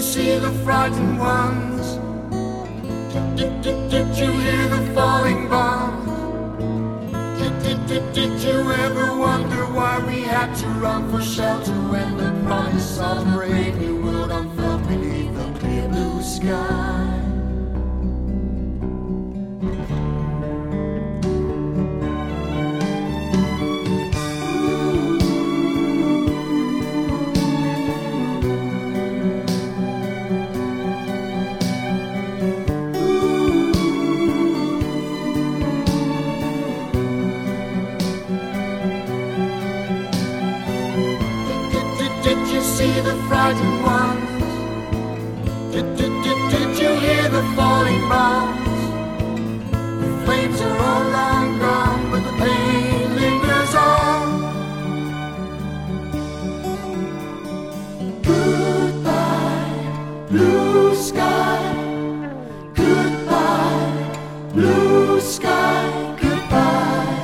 see the frightened ones? Did you hear the falling bombs? Did you ever wonder why we had to run for shelter when the promise of a brave new world unfurled beneath the clear blue sky? Did you see the frightened ones? Did you hear the falling bombs? The flames are all long gone, but the pain lingers on. Goodbye, blue sky. Goodbye, blue sky. Goodbye.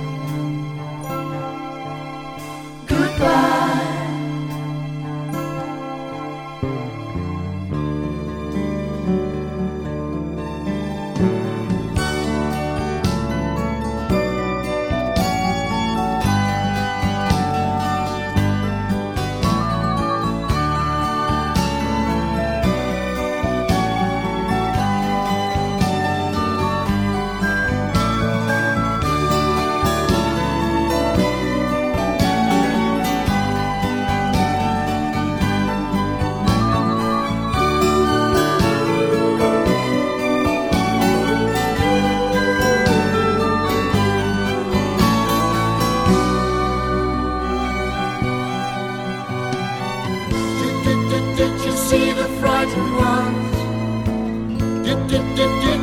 Goodbye. Did you see the frightened ones? Did